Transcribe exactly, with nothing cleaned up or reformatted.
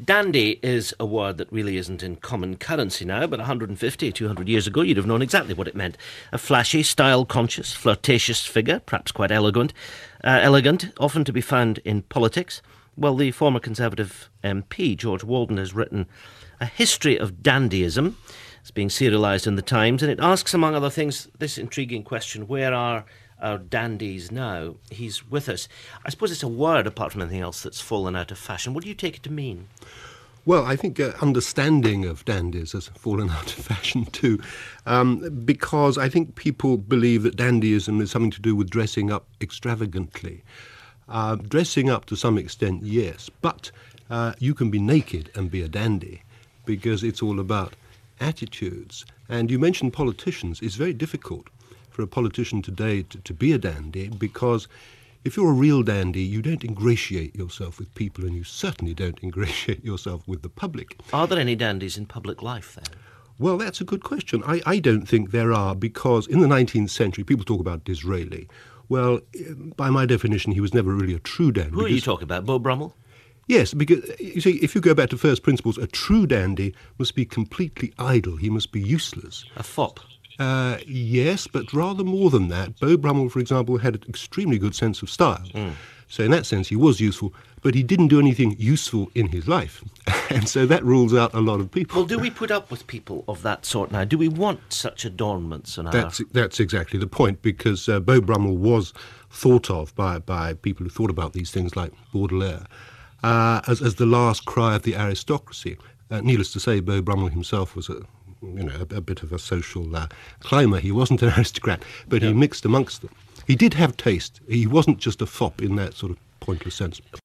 Dandy is a word that really isn't in common currency now, but one hundred fifty, two hundred years ago you'd have known exactly what it meant. A flashy, style-conscious, flirtatious figure, perhaps quite elegant, uh, elegant, often to be found in politics. Well, the former Conservative M P, George Walden, has written a history of dandyism. It's being serialised in the Times, and it asks, among other things, this intriguing question: where are our dandies now? He's with us. I suppose it's a word, apart from anything else, that's fallen out of fashion. What do you take it to mean? Well, I think uh, understanding of dandies has fallen out of fashion too, um, because I think people believe that dandyism is something to do with dressing up extravagantly. Uh, dressing up to some extent, yes, but uh, you can be naked and be a dandy, because it's all about attitudes. And you mentioned politicians. It's very difficult for a politician today to, to be a dandy, because if you're a real dandy, you don't ingratiate yourself with people, and you certainly don't ingratiate yourself with the public. Are there any dandies in public life, then? Well, that's a good question. I, I don't think there are, because in the nineteenth century, people talk about Disraeli. Well, by my definition, he was never really a true dandy. Who are you talking about, Beau Brummell? Yes, because, you see, if you go back to first principles, a true dandy must be completely idle. He must be useless. A fop? Uh, yes, but rather more than that. Beau Brummell, for example, had an extremely good sense of style. Mm. So in that sense, he was useful, but he didn't do anything useful in his life. And so that rules out a lot of people. Well, do we put up with people of that sort now? Do we want such adornments on our... That's, that's exactly the point, because uh, Beau Brummell was thought of by, by people who thought about these things like Baudelaire uh, as, as the last cry of the aristocracy. Uh, needless to say, Beau Brummell himself was a you know, a, a bit of a social uh, climber. He wasn't an aristocrat, but yeah. He mixed amongst them. He did have taste. He wasn't just a fop in that sort of pointless sense.